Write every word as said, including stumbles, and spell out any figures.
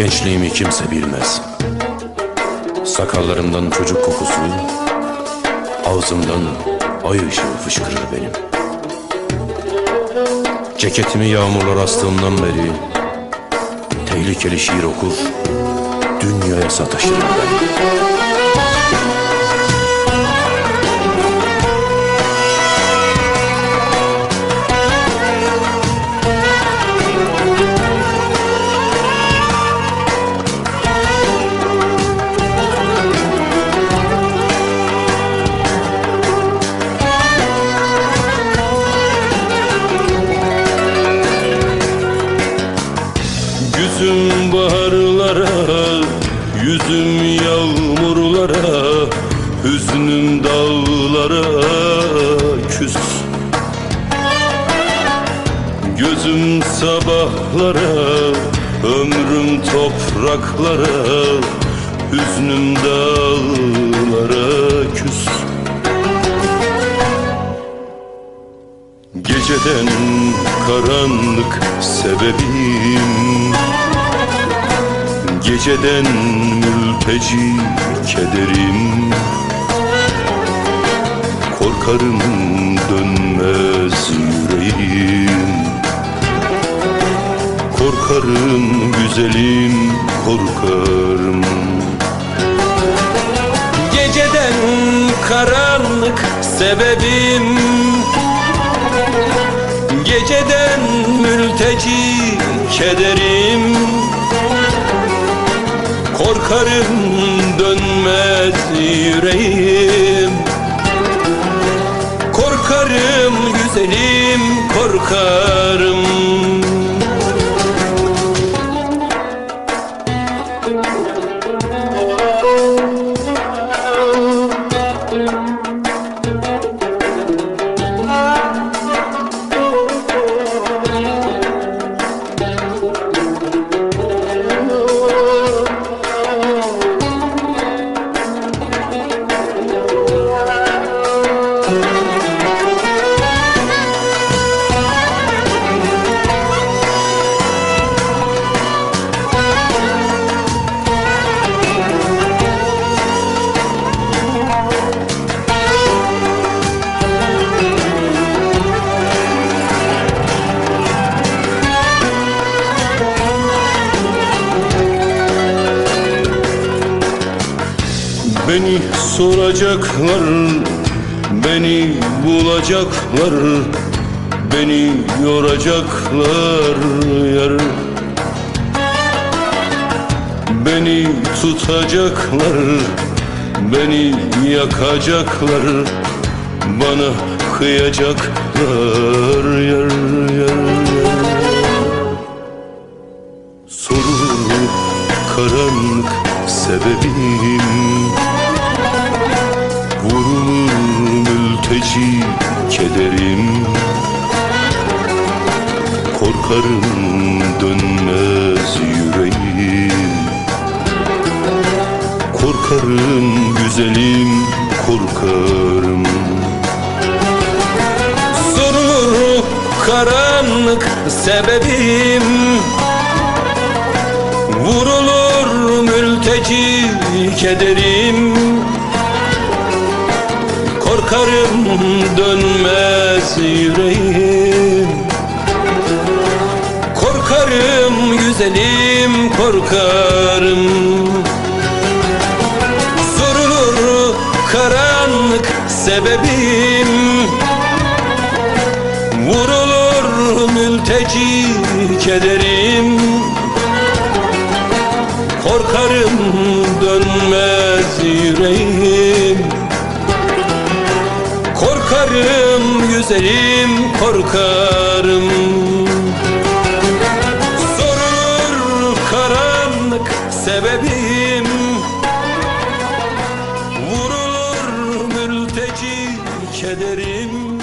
Gençliğimi kimse bilmez. Sakallarımdan çocuk kokusu, ağzımdan ay ışığı fışkırır benim. Ceketimi yağmurlar astığımdan beri tehlikeli şiir okur, dünyaya sataşırım ben. Yüzüm baharlara, yüzüm yağmurlara, hüznüm dağlara küs. Gözüm sabahlara, ömrüm topraklara, hüznüm dağlara küs. Geceden karanlık sebebim, geceden mülteci kederim. Korkarım dönmez yüreğim, korkarım güzelim, korkarım. Geceden karanlık sebebim, geceden mülteci kederim. Korkarım dönmez yüreğim, korkarım güzelim, korkarım. Beni soracaklar, beni bulacaklar, beni yoracaklar yar. Beni tutacaklar, beni yakacaklar, bana kıyacaklar yar yar yar. Sorulur karanlık sebebim, vurulur mülteci kederim. Korkarım dönmez yüreğim, korkarım güzelim, korkarım. Sorulur karanlık sebebim, vurulur mülteci kederim. Korkarım dönmez yüreğim, korkarım güzelim, korkarım. Sorulur karanlık sebebim, vurulur mülteci kederim. Korkarım dönmez yüreğim, korkarım güzelim, korkarım. Sorulur karanlık sebebim, vurulur mülteci kederim.